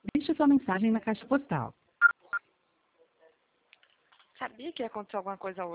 Deixe sua mensagem na caixa postal. Sabia que ia acontecer alguma coisa hoje.